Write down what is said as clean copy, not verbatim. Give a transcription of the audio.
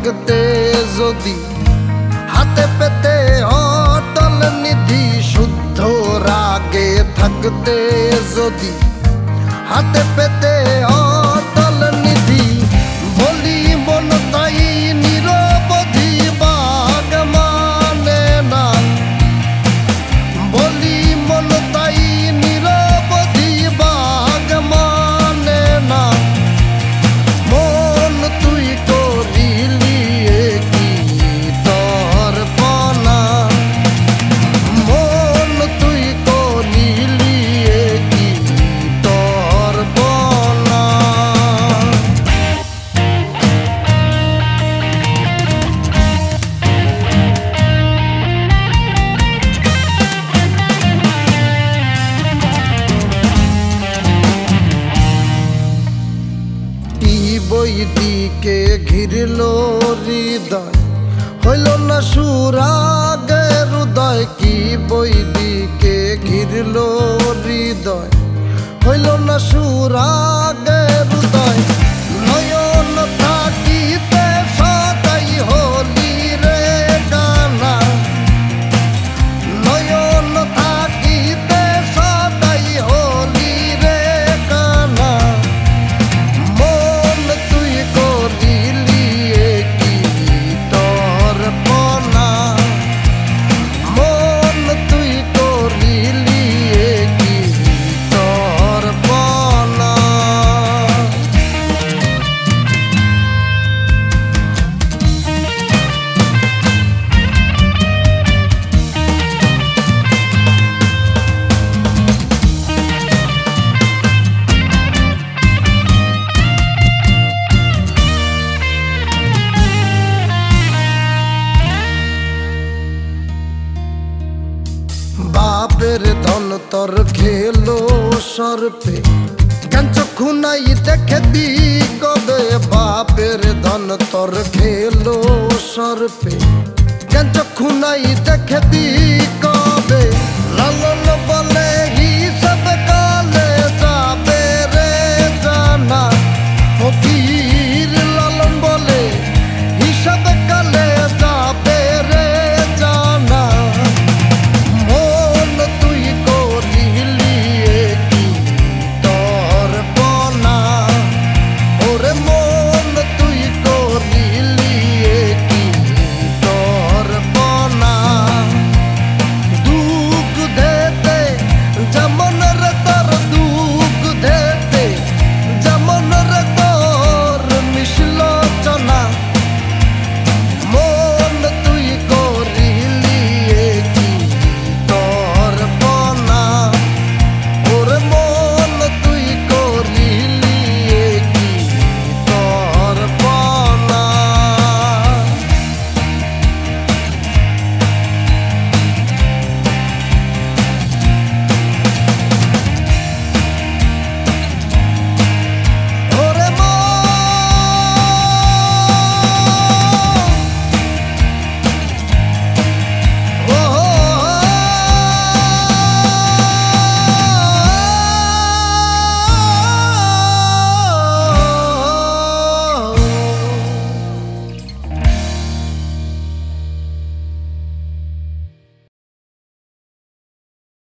থাকতে যদি হাতে পেতে অটল নিধি, শুদ্ধ রাগে থাকতে যদি হাতে পেতে অটল নিধি, বলি মন তাই নিরবধি বাগ মানে না, বলি মন তাই নিরবধি বাগ মানে না। মন তুই করিলি কি তোর পনা, মন তুই করিলি কি তোর পনা। বৈদিকে ঘিরল হৃদয়, হইল না সুরাগে হৃদয়। কি বৈদিকে ঘিরল হৃদয়, হইল না সুরাগে হৃদয়। নয়ন থাকিতে সদাই হলি রে গানা, নয়ন থাকিতে সদাই হলি রে গানা। বাপের ধন তোর খেলো সর্পে, কেন চক্ষু নাই দেখে দি কবে। বাপের ধন তোর খেলো সর্পে, কেন চক্ষু নাই দেখে দি কবে। লালন বলে হিসাব